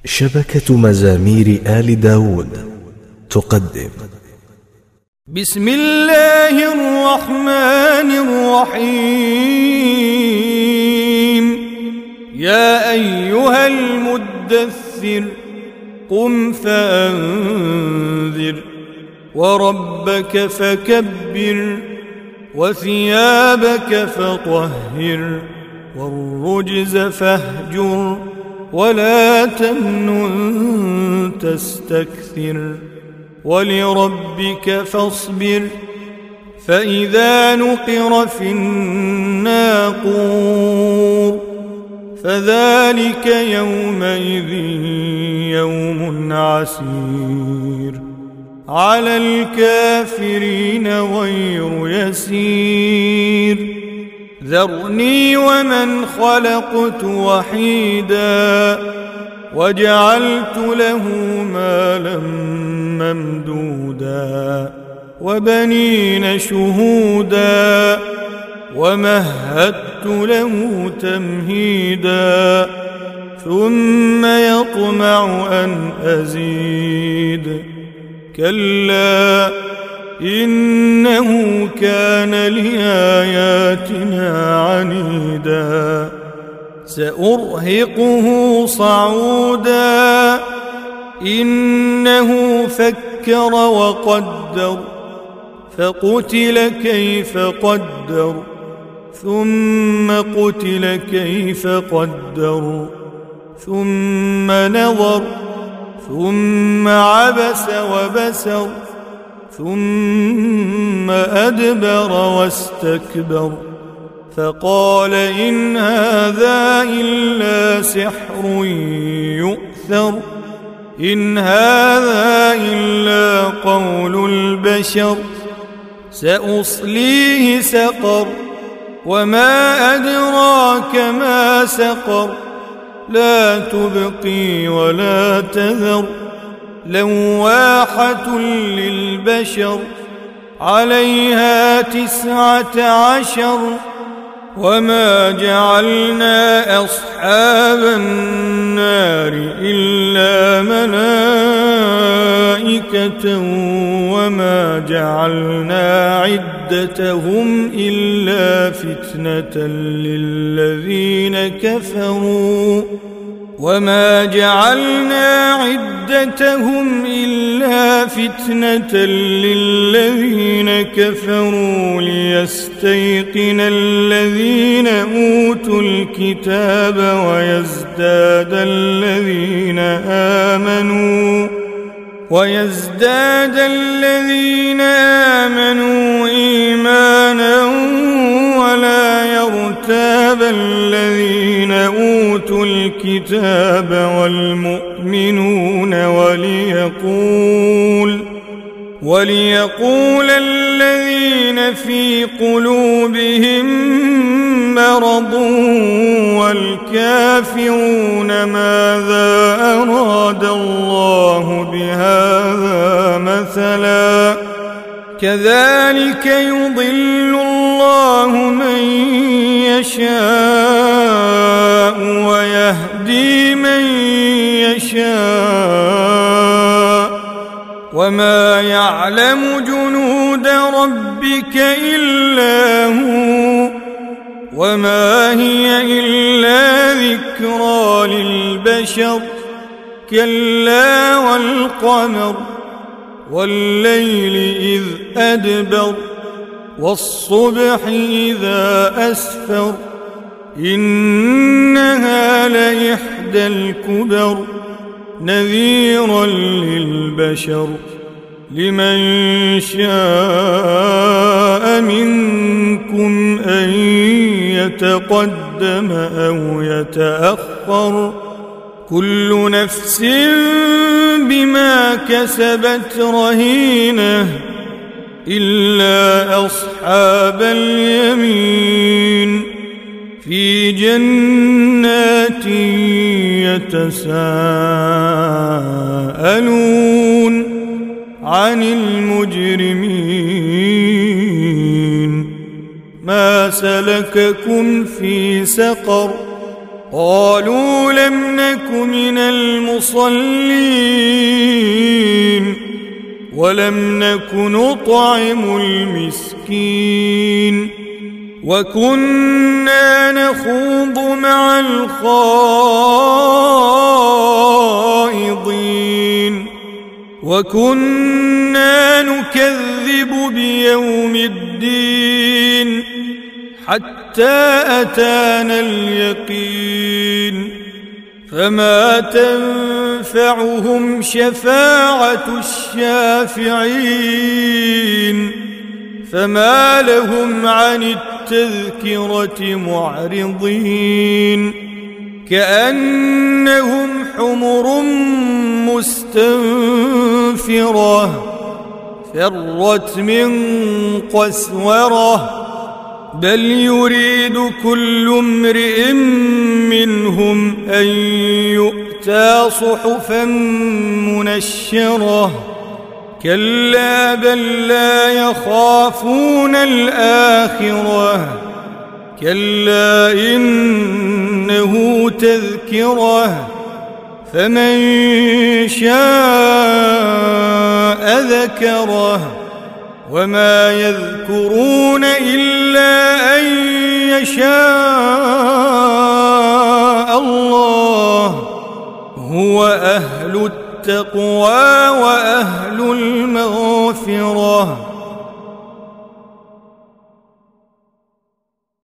شبكة مزامير آل داود تقدم. بسم الله الرحمن الرحيم. يا أيها المدثر قم فأنذر وربك فكبر وثيابك فطهر والرجز فاهجر ولا تمنن تستكثر ولربك فاصبر فإذا نقر في الناقور فذلك يومئذ يوم عسير على الكافرين غير يسير. ذرني ومن خلقت وحيدا وجعلت له مالا ممدودا وبنين شهودا ومهدت له تمهيدا ثم يطمع أن أزيد كلا إنه كان لآياتنا عنيدا سأرهقه صعودا إنه فكر وقدر فقتل كيف قدر ثم قتل كيف قدر ثم نظر ثم عبس وبسر ثم أدبر واستكبر فقال إن هذا إلا سحر يؤثر إن هذا إلا قول البشر سأصليه سقر وما أدراك ما سقر لا تبقي ولا تذر لواحة للبشر عليها 19 وما جعلنا أصحاب النار إلا ملائكة وما جعلنا عدتهم إلا فتنة للذين كفروا وما جعلنا عدتهم إلا فتنة للذين كفروا ليستيقن الذين أوتوا الكتاب ويزداد الذين آمنوا إيمانا ولا يرتاب الذين أوتوا الكتاب والمؤمنون وليقول الذين في قلوبهم مرض والكافرون ماذا أراد الله بهذا مثلا كذلك يضل الله من يشاء ويهدي من يشاء وما يعلم جنود ربك إلا هو وما هي إلا ذكرى للبشر كلا والقمر والليل إذ أدبر والصبح إذا أسفر إنها لإحدى الكبر نذيرا للبشر لمن شاء منكم أن يتقدم أو يتأخر كل نفس بما كسبت رهينة إلا أصحاب اليمين في جنات يتساءلون عن المجرمين ما سلككم في سقر قالوا لم نك من المصلين ولم نك نطعم المسكين وكنا نخوض مع الخائضين وكنا نكذب بيوم الدين حتى أتانا اليقين فما تنفعهم شفاعة الشافعين فما لهم عن التذكرة معرضين كأنهم حمر مستنفرة فرت من قسورة بل يريد كل امرئ منهم أن يؤتى صحفا منشرة كلا بل لا يخافون الآخرة كلا إنه تذكرة فمن شاء ذكره وما يذكرون إلا أن يشاء الله هو أهل التقوى وأهل المغفرة